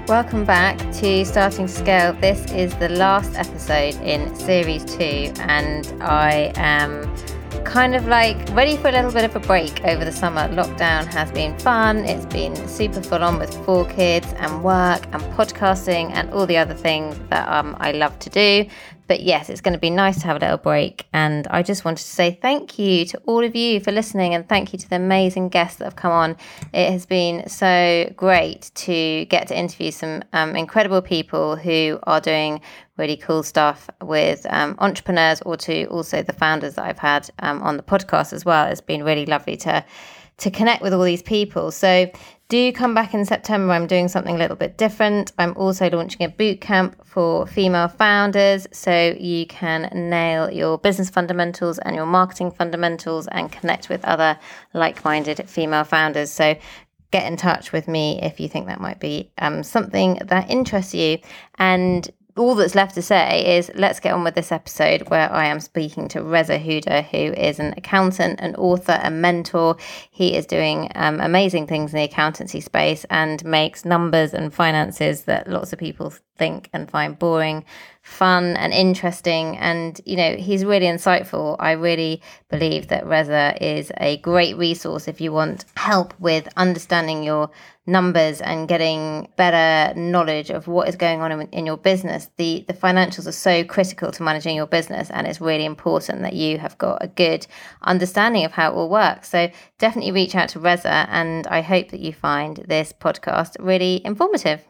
Welcome back to Starting to Scale. This is the last episode in Series 2 and I am kind of like ready for a little bit of a break over the summer. Lockdown has been fun. It's been super full on with 4 kids and work and podcasting and all the other things that I love to do. But yes, it's going to be nice to have a little break. And I just wanted to say thank you to all of you for listening and thank you to the amazing guests that have come on. It has been so great to get to interview some incredible people who are doing really cool stuff with entrepreneurs, or to also the founders that I've had on the podcast as well. It's been really lovely to connect with all these people. So do come back in September. I'm doing something a little bit different. I'm also launching a boot camp for female founders so you can nail your business fundamentals and your marketing fundamentals and connect with other like-minded female founders. So get in touch with me if you think that might be something that interests you. And all that's left to say is let's get on with this episode where I am speaking to Reza Huda, who is an accountant, an author, a mentor. He is doing amazing things in the accountancy space and makes numbers and finances that lots of people think and find boring, fun and interesting. And, you know, he's really insightful. I really believe that Reza is a great resource if you want help with understanding your numbers and getting better knowledge of what is going on in your business. The financials are so critical to managing your business, and it's really important that you have got a good understanding of how it all works. So definitely reach out to Reza, and I hope that you find this podcast really informative.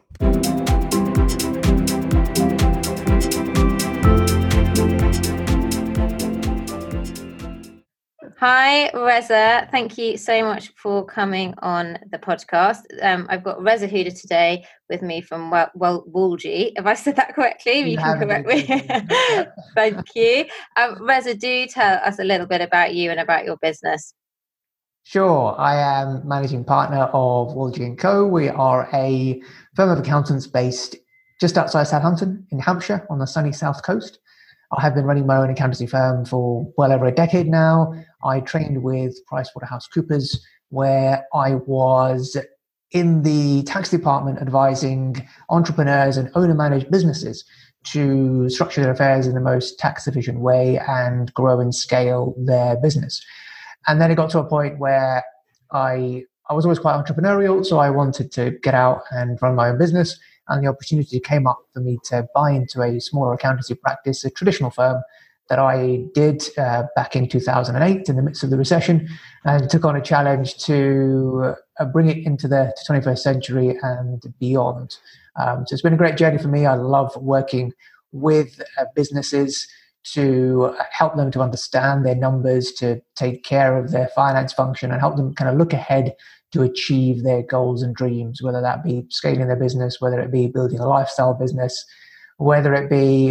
Hi, Reza. Thank you so much for coming on the podcast. I've got Reza Huda today with me from Wolji. Have I said that correctly? You can correct me. Thank you. Reza, do tell us a little bit about you and about your business. Sure. I am managing partner of Wolji & Co. We are a firm of accountants based just outside Southampton in Hampshire on the sunny south coast. I have been running my own accountancy firm for well over a decade now. I trained with PricewaterhouseCoopers, where I was in the tax department advising entrepreneurs and owner-managed businesses to structure their affairs in the most tax-efficient way and grow and scale their business. And then it got to a point where I was always quite entrepreneurial, so I wanted to get out and run my own business. And the opportunity came up for me to buy into a smaller accountancy practice, a traditional firm that I did back in 2008 in the midst of the recession, and took on a challenge to bring it into the 21st century and beyond. So it's been a great journey for me. I love working with businesses to help them to understand their numbers, to take care of their finance function, and help them kind of look ahead to achieve their goals and dreams, whether that be scaling their business, whether it be building a lifestyle business, whether it be,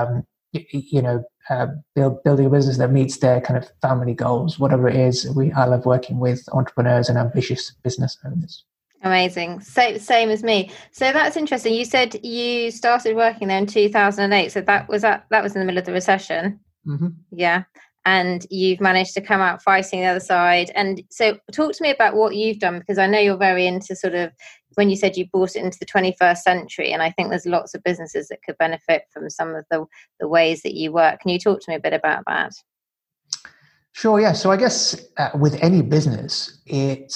building a business that meets their kind of family goals, whatever it is. I love working with entrepreneurs and ambitious business owners. Amazing. So same as me. So that's interesting. You said you started working there in 2008. So that was in the middle of the recession. Mm-hmm. Yeah. And you've managed to come out fighting the other side. And so talk to me about what you've done, because I know you're very into sort of, when you said you brought it into the 21st century, and I think there's lots of businesses that could benefit from some of the ways that you work. Can you talk to me a bit about that? Sure, yeah. So I guess with any business, it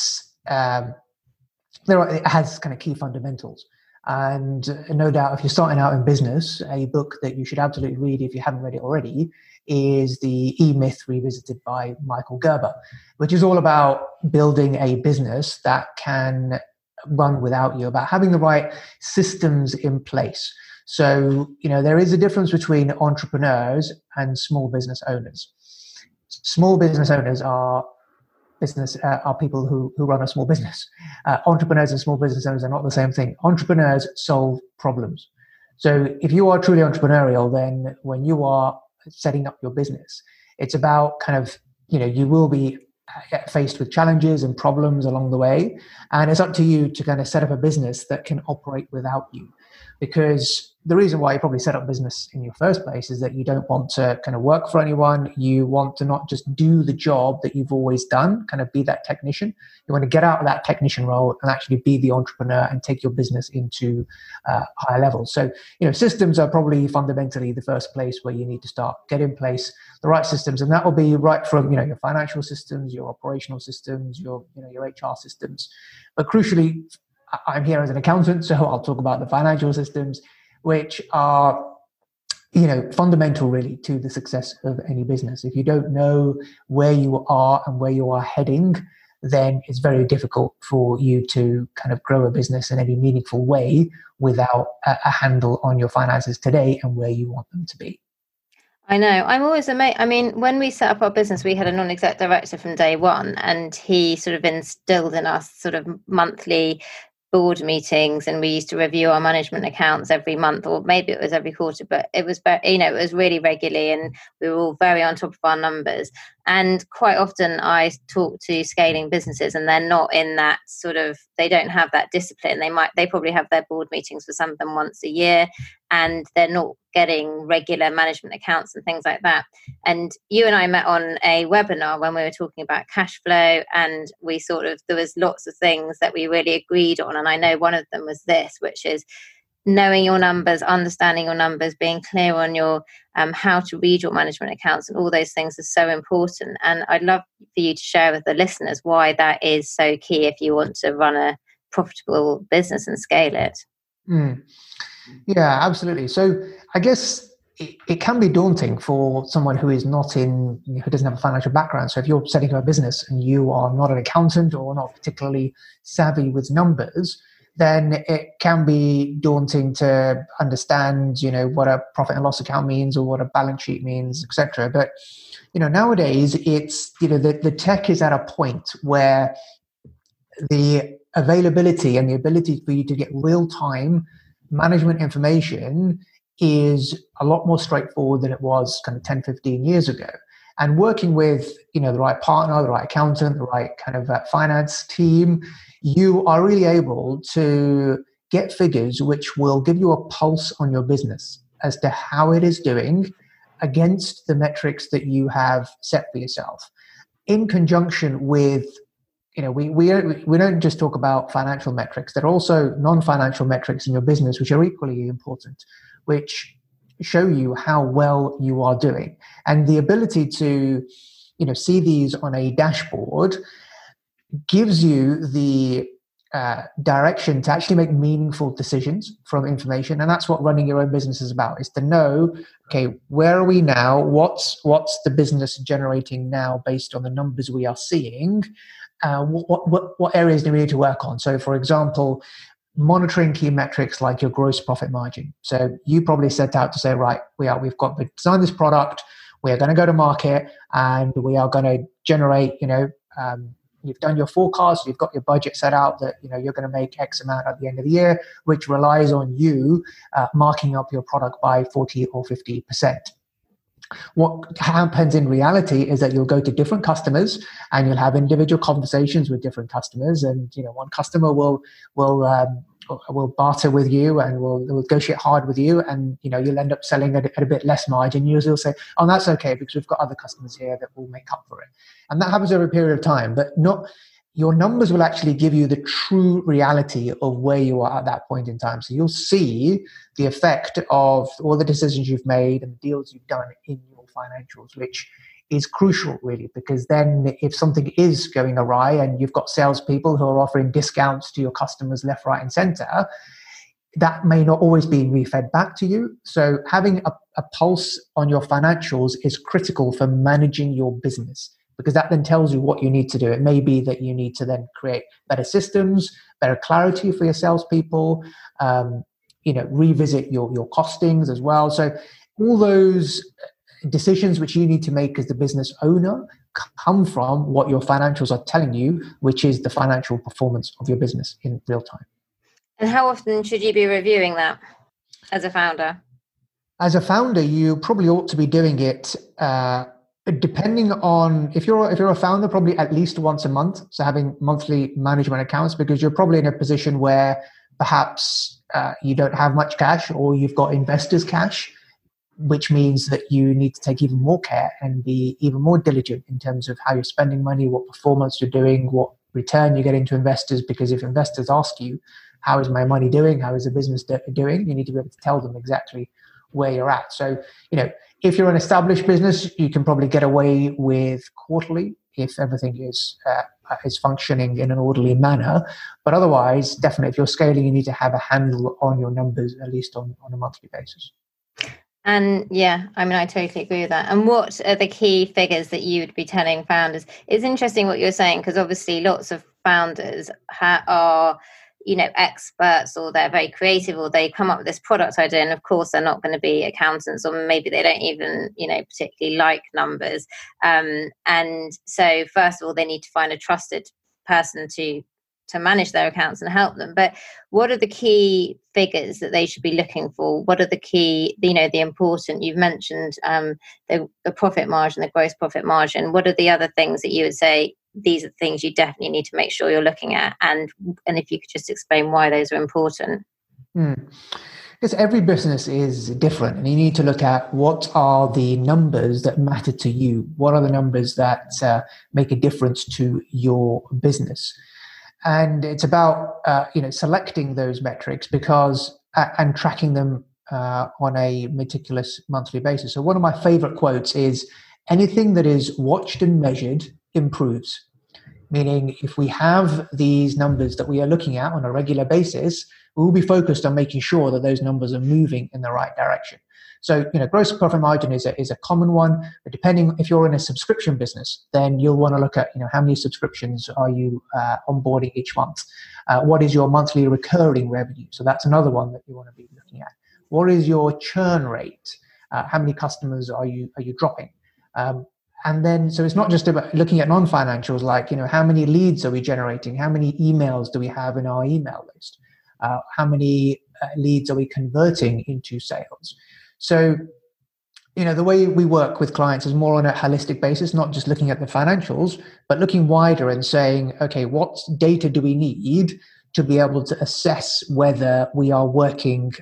has kind of key fundamentals. And no doubt, if you're starting out in business, a book that you should absolutely read if you haven't read it already is the E-Myth Revisited by Michael Gerber, which is all about building a business that can run without you, about having the right systems in place. So, there is a difference between entrepreneurs and small business owners. Small business owners are people who run a small business. Entrepreneurs and small business owners are not the same thing. Entrepreneurs solve problems. So if you are truly entrepreneurial, then when you are setting up your business, it's about kind of, you will be faced with challenges and problems along the way. And it's up to you to kind of set up a business that can operate without you. because the reason why you probably set up business in your first place is that you don't want to kind of work for anyone. You want to not just do the job that you've always done, kind of be that technician. You want to get out of that technician role and actually be the entrepreneur and take your business into higher levels. So, systems are probably fundamentally the first place where you need to start. Get in place the right systems, and that will be right from your financial systems, your operational systems, your HR systems. But crucially, I'm here as an accountant, so I'll talk about the financial systems, which are fundamental really to the success of any business. If you don't know where you are and where you are heading, then it's very difficult for you to kind of grow a business in any meaningful way without a handle on your finances today and where you want them to be. I know. I'm always amazed. I mean, when we set up our business, we had a non-exec director from day one, and he sort of instilled in us sort of monthly board meetings, and we used to review our management accounts every month, or maybe it was every quarter, but it was it was really regularly, and we were all very on top of our numbers. And quite often I talk to scaling businesses and they're not in that sort of, they don't have that discipline. They probably have their board meetings for some of them once a year, and they're not getting regular management accounts and things like that. And you and I met on a webinar when we were talking about cash flow, and there was lots of things that we really agreed on. And I know one of them was this, which is knowing your numbers, understanding your numbers, being clear on your how to read your management accounts, and all those things are so important. And I'd love for you to share with the listeners why that is so key if you want to run a profitable business and scale it. Yeah, absolutely. So I guess it can be daunting for someone who is who doesn't have a financial background. So if you're setting up a business and you are not an accountant or not particularly savvy with numbers, then it can be daunting to understand, what a profit and loss account means or what a balance sheet means, etc. But, nowadays it's, the tech is at a point where the availability and the ability for you to get real-time management information is a lot more straightforward than it was kind of 10, 15 years ago. And working with, the right partner, the right accountant, the right kind of finance team, you are really able to get figures which will give you a pulse on your business as to how it is doing against the metrics that you have set for yourself. In conjunction with, we don't just talk about financial metrics. There are also non-financial metrics in your business which are equally important, which show you how well you are doing. And the ability to, see these on a dashboard gives you the direction to actually make meaningful decisions from information. And that's what running your own business is about, is to know, okay, where are we now? What's the business generating now based on the numbers we are seeing? What areas do we need to work on? So, for example, monitoring key metrics like your gross profit margin. So you probably set out to say, right, we've designed this product, we are going to go to market, and we are going to generate, you've done your forecast, you've got your budget set out that, you're going to make X amount at the end of the year, which relies on you marking up your product by 40 or 50%. What happens in reality is that you'll go to different customers and you'll have individual conversations with different customers, and one customer will barter with you and will negotiate hard with you, and you'll end up selling at a bit less margin. You'll say, oh, that's okay because we've got other customers here that will make up for it. And that happens over a period of time, but your numbers will actually give you the true reality of where you are at that point in time. So you'll see the effect of all the decisions you've made and the deals you've done in your financials, which is crucial, really, because then if something is going awry and you've got salespeople who are offering discounts to your customers left, right, and center, that may not always be refed back to you. So having a pulse on your financials is critical for managing your business, because that then tells you what you need to do. It may be that you need to then create better systems, better clarity for your salespeople, revisit your costings as well. So all those decisions which you need to make as the business owner come from what your financials are telling you, which is the financial performance of your business in real time. And how often should you be reviewing that as a founder? As a founder, you probably ought to be doing it depending on, if you're a founder, probably at least once a month. So having monthly management accounts, because you're probably in a position where perhaps you don't have much cash or you've got investors' cash, which means that you need to take even more care and be even more diligent in terms of how you're spending money, what performance you're doing, what return you're getting to investors. Because if investors ask you, how is my money doing? How is the business doing? You need to be able to tell them exactly where you're at. So, if you're an established business, you can probably get away with quarterly if everything is functioning in an orderly manner. But otherwise, definitely, if you're scaling, you need to have a handle on your numbers, at least on a monthly basis. And yeah, I mean, I totally agree with that. And what are the key figures that you would be telling founders? It's interesting what you're saying, because obviously lots of founders are, experts, or they're very creative, or they come up with this product idea. And of course, they're not going to be accountants, or maybe they don't even, particularly like numbers. And so first of all, they need to find a trusted person to manage their accounts and help them. But what are the key figures that they should be looking for? What are the key, the important, you've mentioned the profit margin, the gross profit margin. What are the other things that you would say, these are things you definitely need to make sure you're looking at? And if you could just explain why those are important. Because every business is different, and you need to look at what are the numbers that matter to you. What are the numbers that make a difference to your business? And it's about selecting those metrics and tracking them on a meticulous monthly basis. So one of my favorite quotes is, anything that is watched and measured improves. Meaning, if we have these numbers that we are looking at on a regular basis, we will be focused on making sure that those numbers are moving in the right direction. So, gross profit margin is a common one, but depending if you're in a subscription business, then you'll want to look at, how many subscriptions are you onboarding each month? What is your monthly recurring revenue? So that's another one that you want to be looking at. What is your churn rate? How many customers are you dropping? And then, so it's not just about looking at non-financials, like, how many leads are we generating? How many emails do we have in our email list? How many leads are we converting into sales? So, the way we work with clients is more on a holistic basis, not just looking at the financials, but looking wider and saying, okay, what data do we need to be able to assess whether we are working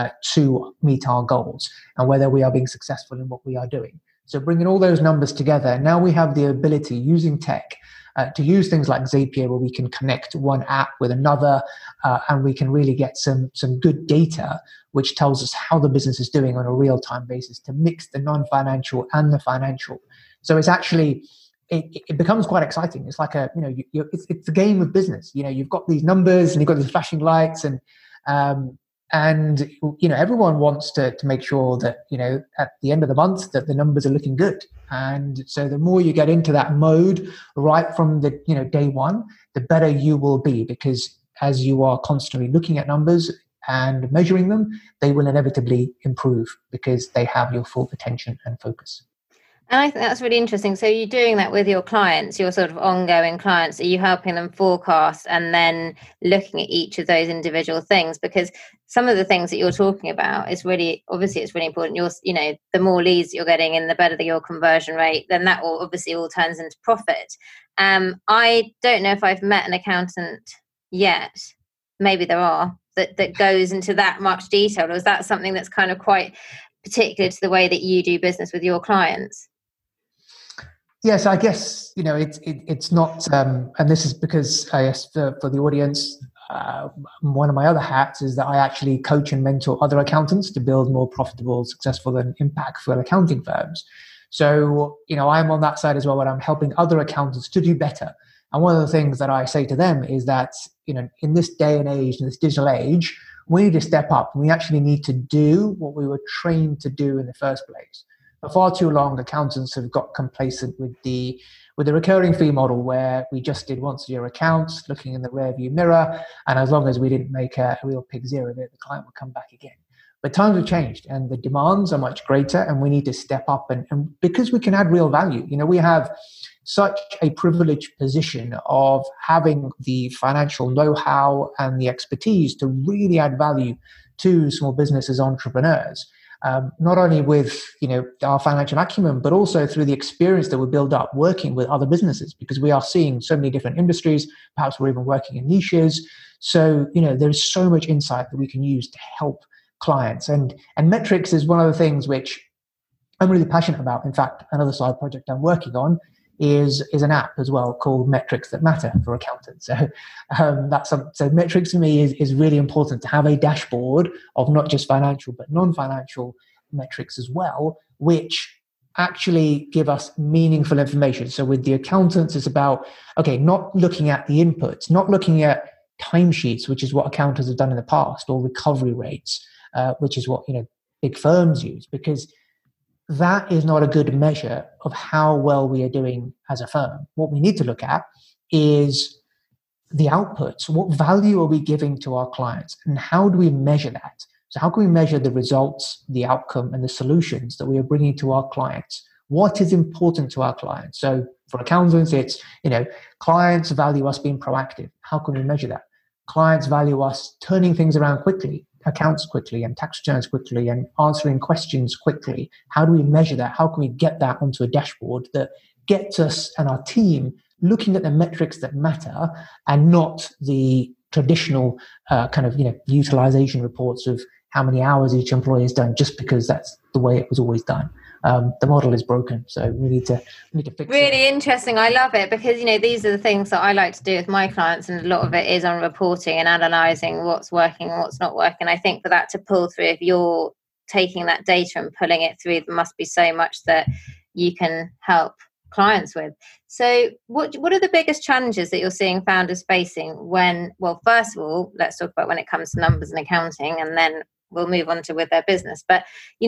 to meet our goals and whether we are being successful in what we are doing. So bringing all those numbers together, now we have the ability, using tech, to use things like Zapier, where we can connect one app with another, and we can really get some good data, which tells us how the business is doing on a real-time basis, to mix the non-financial and the financial. So it's actually, it becomes quite exciting. It's like it's a game of business. You've got these numbers and you've got these flashing lights, and everyone wants to make sure that, at the end of the month, that the numbers are looking good. And so the more you get into that mode right from the, day one, the better you will be, because as you are constantly looking at numbers and measuring them, they will inevitably improve because they have your full attention and focus. And I think that's really interesting. So you're doing that with your clients, your sort of ongoing clients. Are you helping them forecast and then looking at each of those individual things? Because some of the things that you're talking about is really, obviously it's really important. The more leads you're getting and the better your conversion rate, then that all obviously all turns into profit. I don't know if I've met an accountant yet. Maybe there are that goes into that much detail. Or is that something that's kind of quite particular to the way that you do business with your clients? Yes, I guess, it's not, and this is because I guess for the audience, one of my other hats is that I actually coach and mentor other accountants to build more profitable, successful, and impactful accounting firms. So, I'm on that side as well, where I'm helping other accountants to do better. And one of the things that I say to them is that, in this day and age, in this digital age, we need to step up. We actually need to do what we were trained to do in the first place. For far too long, accountants have got complacent with the recurring fee model, where we just did once a year accounts, looking in the rearview mirror, and as long as we didn't make a real pig zero of it, the client would come back again. But times have changed, and the demands are much greater, and we need to step up, and because we can add real value. We have such a privileged position of having the financial know-how and the expertise to really add value to small businesses, entrepreneurs. not only with our financial acumen, but also through the experience that we build up working with other businesses, because we are seeing so many different industries. Perhaps we're even working in niches. So there's so much insight that we can use to help clients. And metrics is one of the things which I'm really passionate about. In fact, another side project I'm working on is an app as well called Metrics That Matter for accountants. So metrics for me is really important, to have a dashboard of not just financial but non-financial metrics as well, which actually give us meaningful information. So with the accountants, it's about, not looking at the inputs, not looking at timesheets, which is what accountants have done in the past, or recovery rates, which is what big firms use, because that is not a good measure of how well we are doing as a firm. What we need to look at is the outputs. What value are we giving to our clients, and how do we measure that? So how can we measure the results, the outcome, and the solutions that we are bringing to our clients? What is important to our clients? So for accountants, it's, clients value us being proactive. How can we measure that? Clients value us turning things around quickly, accounts quickly, and tax returns quickly, and answering questions quickly. How do we measure that? How can we get that onto a dashboard that gets us and our team looking at the metrics that matter, and not the traditional utilization reports of how many hours each employee has done, just because that's the way it was always done. The model is broken, so we need to fix it. Really interesting. I love it, because these are the things that I like to do with my clients, and a lot of it is on reporting and analysing what's working and what's not working. I think for that to pull through, if you're taking that data and pulling it through, there must be so much that you can help clients with. So what are the biggest challenges that you're seeing founders facing first of all, let's talk about when it comes to numbers and accounting, and then we'll move on to with their business. But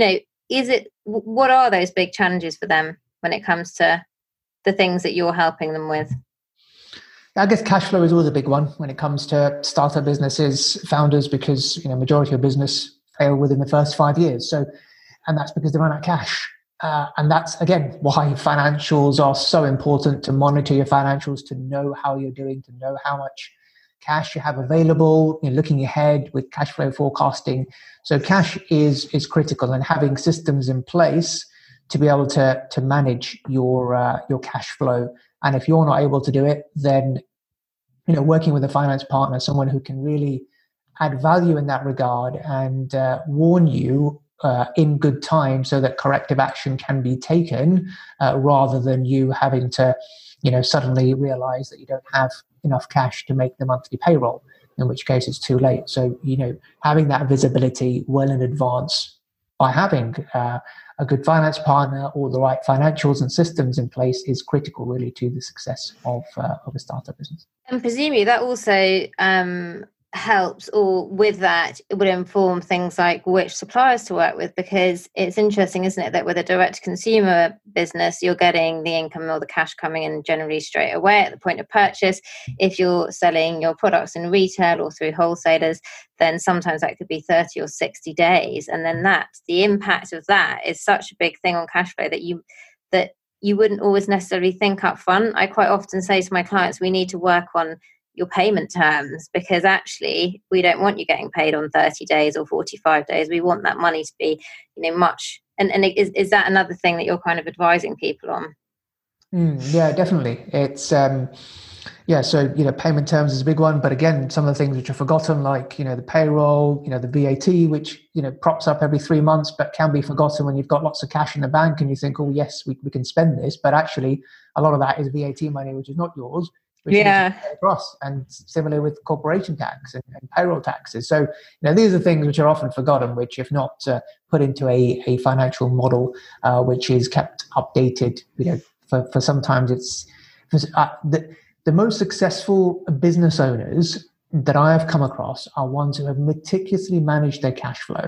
what are those big challenges for them when it comes to the things that you're helping them with? I guess cash flow is always a big one when it comes to startup businesses, founders, because majority of business fail within the first 5 years. And that's because they run out of cash. And that's, again, why financials are so important, to monitor your financials, to know how you're doing, to know how much cash you have available, looking ahead with cash flow forecasting. So cash is critical, and having systems in place to be able to manage your cash flow. And if you're not able to do it, then working with a finance partner, someone who can really add value in that regard and warn you in good time, so that corrective action can be taken, rather than you having to suddenly realize that you don't have enough cash to make the monthly payroll, in which case it's too late. So, having that visibility well in advance by having a good finance partner or the right financials and systems in place is critical, really, to the success of a startup business. And presumably that also helps, or with that, it would inform things like which suppliers to work with, because it's interesting, isn't it, that with a direct consumer business, you're getting the income or the cash coming in generally straight away at the point of purchase. If you're selling your products in retail or through wholesalers, then sometimes that could be 30 or 60 days. And then the impact of that is such a big thing on cash flow that you wouldn't always necessarily think up front. I quite often say to my clients, we need to work on your payment terms, because actually we don't want you getting paid on 30 days or 45 days. We want that money to be, much. And is that another thing that you're kind of advising people on? Yeah, definitely. It's, so, payment terms is a big one. But again, some of the things which are forgotten, like, the payroll, the VAT, which, props up every 3 months, but can be forgotten when you've got lots of cash in the bank and you think, oh, yes, we can spend this. But actually, a lot of that is VAT money, which is not yours. Across, and similarly with corporation tax and payroll taxes. So these are things which are often forgotten, which, if not put into a financial model which is kept updated, for sometimes it's the most successful business owners that I have come across are ones who have meticulously managed their cash flow.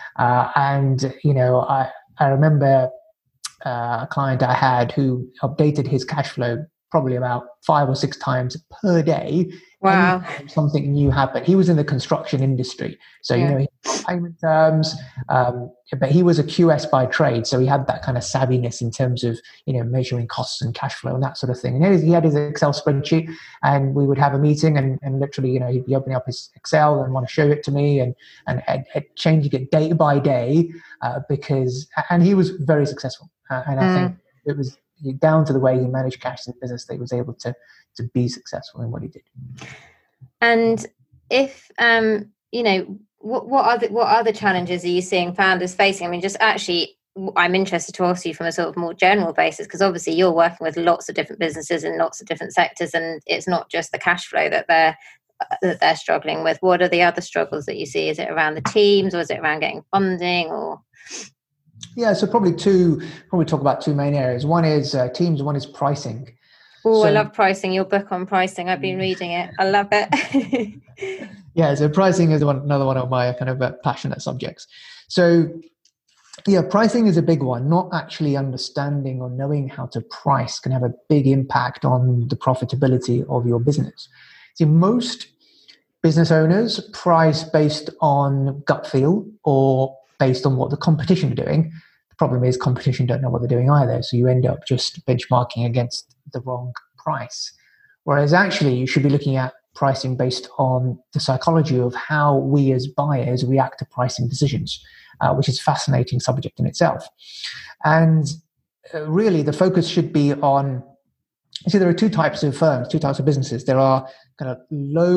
I remember a client I had who updated his cash flow probably about 5 or 6 times per day. Wow. Something new happened. He was in the construction industry. So, payment terms. But he was a QS by trade, so he had that kind of savviness in terms of measuring costs and cash flow and that sort of thing. And he had his Excel spreadsheet, and we would have a meeting, and literally he'd be opening up his Excel and want to show it to me, and changing it day by day and he was very successful, and I think it was down to the way he managed cash in the business that he was able to be successful in what he did. And if what other challenges are you seeing founders facing? I mean, just actually, I'm interested to ask you from a sort of more general basis, because obviously you're working with lots of different businesses in lots of different sectors, and it's not just the cash flow that they're struggling with. What are the other struggles that you see? Is it around the teams, or is it around getting funding, or? Yeah, so probably talk about two main areas. One is teams, one is pricing. Oh, I love pricing. Your book on pricing, I've been reading it. I love it. Yeah, so pricing is another one of my kind of passionate subjects. So yeah, pricing is a big one. Not actually understanding or knowing how to price can have a big impact on the profitability of your business. See, most business owners price based on gut feel or based on what the competition are doing. The problem is competition don't know what they're doing either, so you end up just benchmarking against the wrong price. Whereas actually you should be looking at pricing based on the psychology of how we as buyers react to pricing decisions, which is a fascinating subject in itself. And really the focus should be on, there are two types of firms, two types of businesses. There are kind of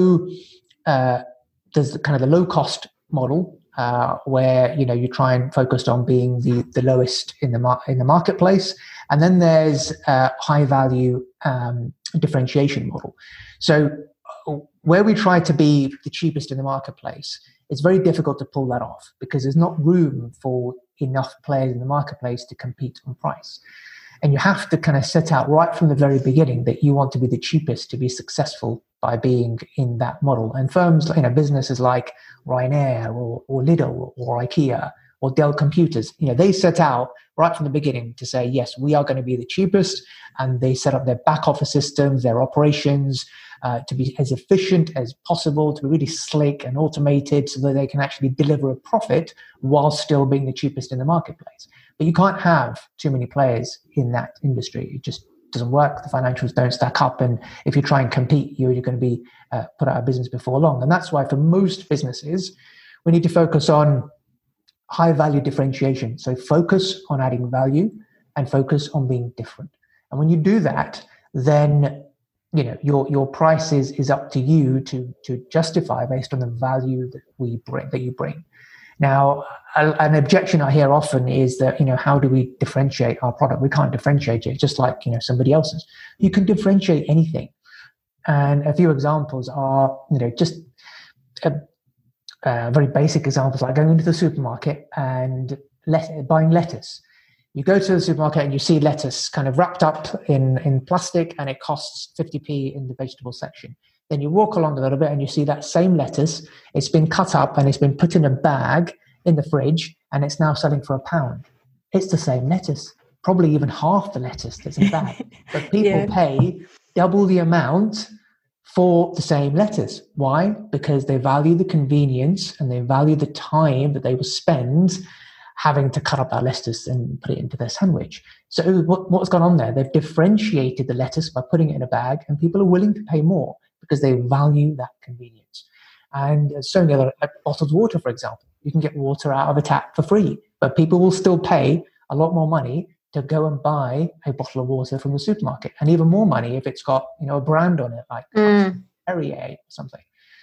there's kind of the low cost model, where you try and focus on being the lowest in the marketplace, and then there's high value differentiation model. So where we try to be the cheapest in the marketplace, it's very difficult to pull that off because there's not room for enough players in the marketplace to compete on price. And you have to kind of set out right from the very beginning that you want to be the cheapest to be successful by being in that model. And firms, businesses like Ryanair or Lidl or IKEA or Dell Computers, they set out right from the beginning to say, yes, we are going to be the cheapest. And they set up their back office systems, their operations, to be as efficient as possible, to be really slick and automated so that they can actually deliver a profit while still being the cheapest in the marketplace. But you can't have too many players in that industry. It just doesn't work. The financials don't stack up. And if you try and compete, you're going to be put out of business before long. And that's why for most businesses, we need to focus on high value differentiation. So focus on adding value and focus on being different. And when you do that, then your price is up to you to justify based on the value that you bring. Now, an objection I hear often is that, how do we differentiate our product? We can't differentiate it just like, somebody else's. You can differentiate anything. And a few examples are, just very basic examples like going into the supermarket and buying lettuce. You go to the supermarket and you see lettuce kind of wrapped up in plastic and it costs 50p in the vegetable section. Then you walk along a little bit and you see that same lettuce. It's been cut up and it's been put in a bag in the fridge and it's now selling for £1. It's the same lettuce, probably even half the lettuce that's in the bag. But people pay double the amount for the same lettuce. Why? Because they value the convenience and they value the time that they will spend having to cut up that lettuce and put it into their sandwich. So what's gone on there? They've differentiated the lettuce by putting it in a bag, and people are willing to pay more because they value that convenience. And so many other, like bottled water, for example. You can get water out of a tap for free, but people will still pay a lot more money to go and buy a bottle of water from the supermarket, and even more money if it's got a brand on it, like Perrier or something.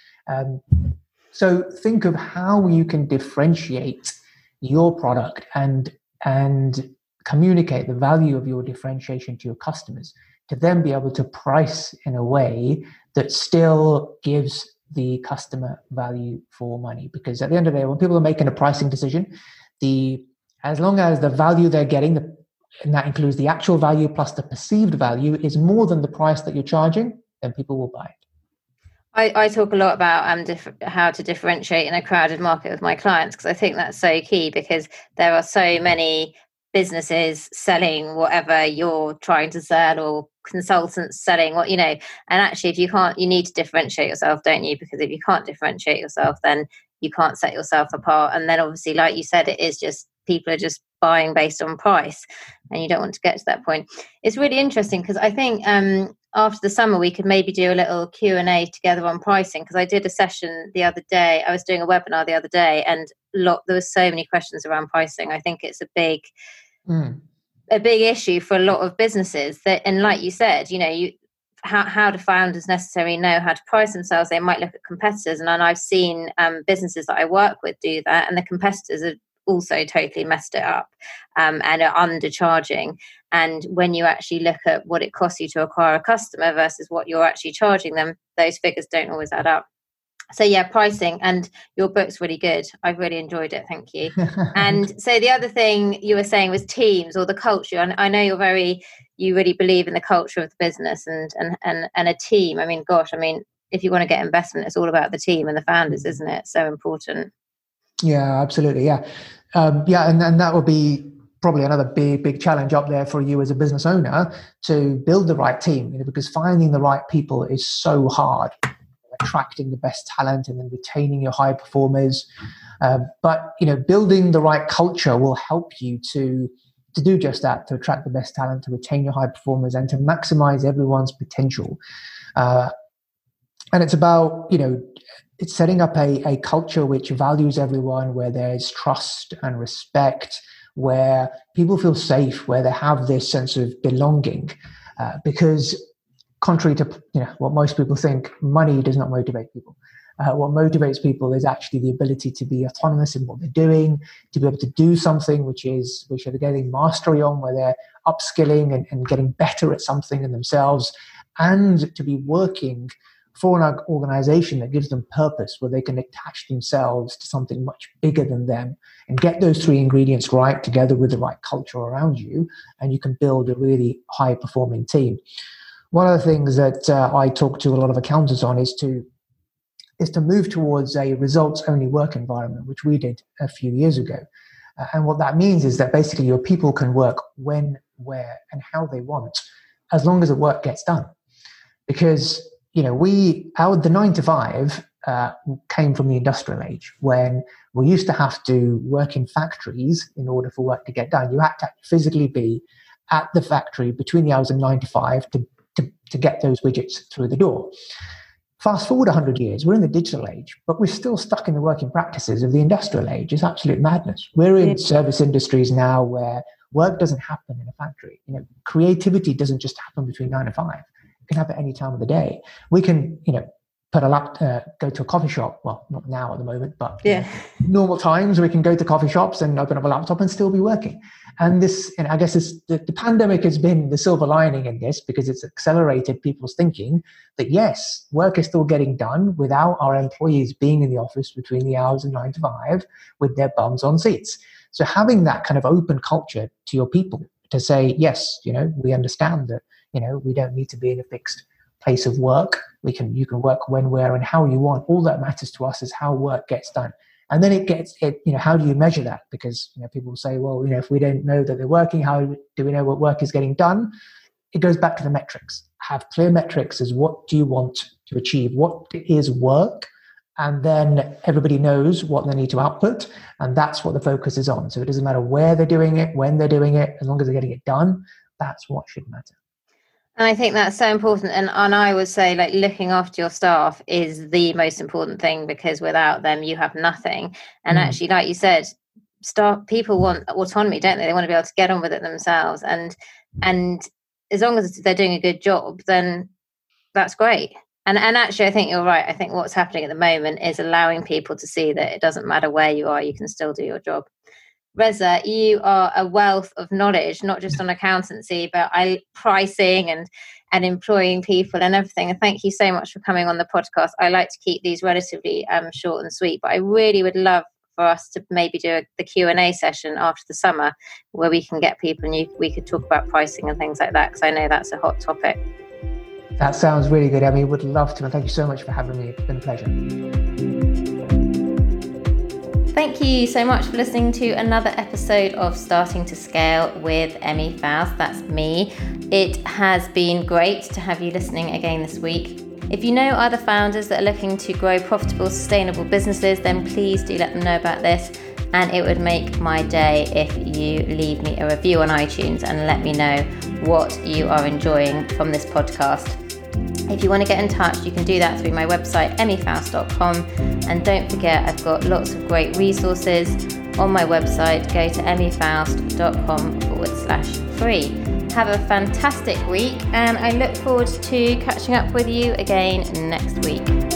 So think of how you can differentiate your product and communicate the value of your differentiation to your customers, to then be able to price in a way that still gives the customer value for money. Because at the end of the day, when people are making a pricing decision, as long as the value they're getting, and that includes the actual value plus the perceived value, is more than the price that you're charging, then people will buy it. I talk a lot about how to differentiate in a crowded market with my clients, because I think that's so key, because there are so many businesses selling whatever you're trying to sell, or consultants selling and actually if you can't, you need to differentiate yourself, don't you? Because if you can't differentiate yourself, then you can't set yourself apart. And then obviously, like you said, it is just people are just buying based on price, and you don't want to get to that point. It's really interesting because I think after the summer we could maybe do a little Q&A together on pricing, because I did a session the other day. I was doing a webinar the other day, and there was so many questions around pricing. I think it's a big issue for a lot of businesses that, and like you said, how do founders necessarily know how to price themselves? They might look at competitors, and I've seen businesses that I work with do that, and the competitors are also totally messed it up and are undercharging. And when you actually look at what it costs you to acquire a customer versus what you're actually charging them, those figures don't always add up. So yeah, pricing, and your book's really good. I've really enjoyed it. Thank you. And so the other thing you were saying was teams or the culture. And I know you really believe in the culture of the business and a team. I mean, gosh, if you want to get investment, it's all about the team and the founders, isn't it? So important. Yeah, absolutely. Yeah. And that would be probably another big challenge up there for you as a business owner, to build the right team, because finding the right people is so hard. Attracting the best talent and then retaining your high performers. But building the right culture will help you to do just that, to attract the best talent, to retain your high performers, and to maximize everyone's potential. And it's about, it's setting up a culture which values everyone, where there's trust and respect, where people feel safe, where they have this sense of belonging. Because contrary to what most people think, money does not motivate people. What motivates people is actually the ability to be autonomous in what they're doing, to be able to do something which they're getting mastery on, where they're upskilling and getting better at something in themselves, and to be working for an organization that gives them purpose, where they can attach themselves to something much bigger than them, and get those three ingredients right together with the right culture around you, and you can build a really high performing team. One of the things that I talk to a lot of accountants on is to move towards a results-only work environment, which we did a few years ago. And what that means is that basically your people can work when, where, and how they want, as long as the work gets done. Because the 9 to 5 came from the industrial age, when we used to have to work in factories in order for work to get done. You had to physically be at the factory between the hours of 9 to 5 to get those widgets through the door. Fast forward 100 years, we're in the digital age, but we're still stuck in the working practices of the industrial age. It's absolute madness. We're in service industries now where work doesn't happen in a factory. Creativity doesn't just happen between 9 and 5. It can happen any time of the day. We can, go to a coffee shop. Well, not now at the moment, but normal times we can go to coffee shops and open up a laptop and still be working. And this, I guess the pandemic has been the silver lining in this, because it's accelerated people's thinking that yes, work is still getting done without our employees being in the office between the hours of 9 to 5 with their bums on seats. So having that kind of open culture to your people to say, yes, we understand that, we don't need to be in a fixed place of work. You can work when, where, and how you want. All that matters to us is how work gets done. And then how do you measure that? Because people will say, well, if we don't know that they're working, how do we know what work is getting done? It goes back to the metrics. Have clear metrics as what do you want to achieve? What is work? And then everybody knows what they need to output, and that's what the focus is on. So it doesn't matter where they're doing it, when they're doing it, as long as they're getting it done, that's what should matter. And I think that's so important. And I would say, looking after your staff is the most important thing, because without them, you have nothing. And actually, like you said, people want autonomy, don't they? They want to be able to get on with it themselves. And as long as they're doing a good job, then that's great. And actually, I think you're right. I think what's happening at the moment is allowing people to see that it doesn't matter where you are, you can still do your job. Reza, you are a wealth of knowledge, not just on accountancy, but pricing and employing people and everything. And thank you so much for coming on the podcast. I like to keep these relatively short and sweet, but I really would love for us to maybe do the Q&A session after the summer, where we can get people and we could talk about pricing and things like that, because I know that's a hot topic. That sounds really good, Emmy. Would love to. And thank you so much for having me. It's been a pleasure. Thank you so much for listening to another episode of Starting to Scale with Emmy Faust. That's me. It has been great to have you listening again this week. If you know other founders that are looking to grow profitable, sustainable businesses, then please do let them know about this. And it would make my day if you leave me a review on iTunes and let me know what you are enjoying from this podcast. If you want to get in touch, you can do that through my website, emmyfaust.com. And don't forget, I've got lots of great resources on my website. Go to emmyfaust.com/free. Have a fantastic week, and I look forward to catching up with you again next week.